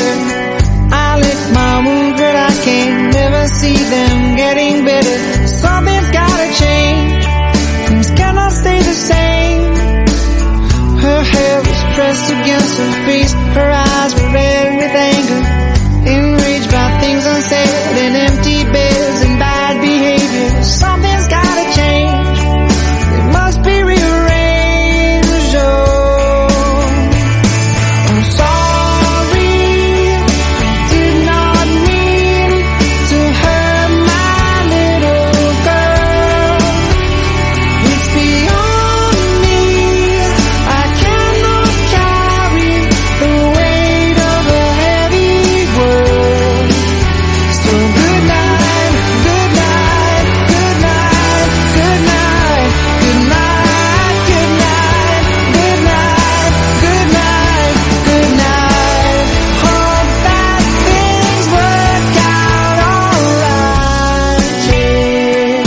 together. I lick my wounds, but I can't never see them getting better. Something's gotta change, things cannot stay the same. Her hair was pressed against her face, her eyes were red with anger, enraged by things unsaid and empty beds and bad behavior. Something's gotta change, it must be rearranged. Oh, I'm sorry, did not mean to hurt my little girl. It's beyond me, I cannot carry the weight of a heavy world. So good night, good night, good night, good night, good night, good night, good night, good night, good night. Hope that things work out alright, yeah.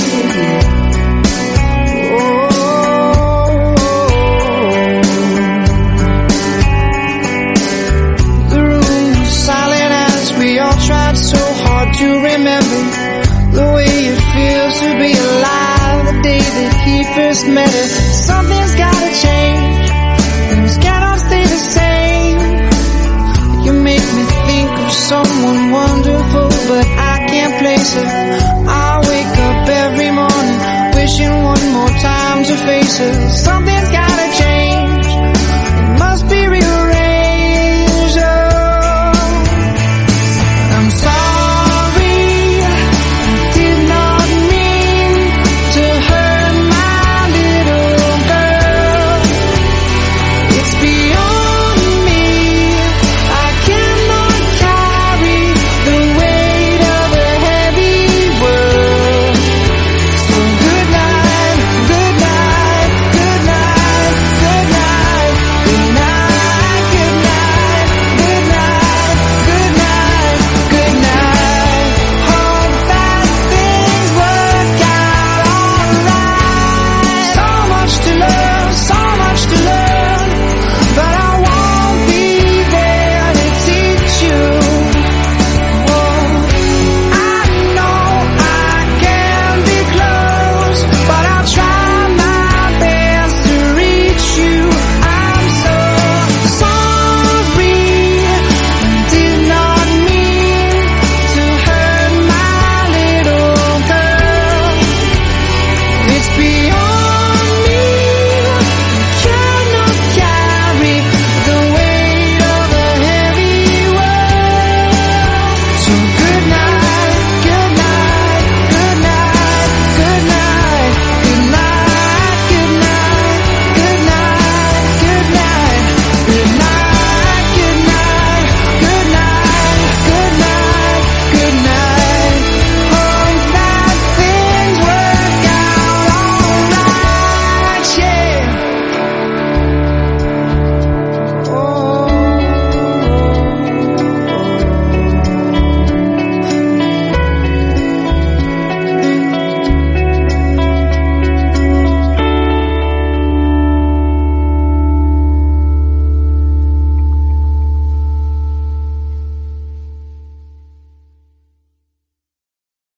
The room was silent as we all tried so hard to remember the way it feels to be alive the day that he first met her. Something's gotta change, things cannot stay the same. You make me think of someone wonderful, but I can't place her. I wake up every morning wishing one more time to face her.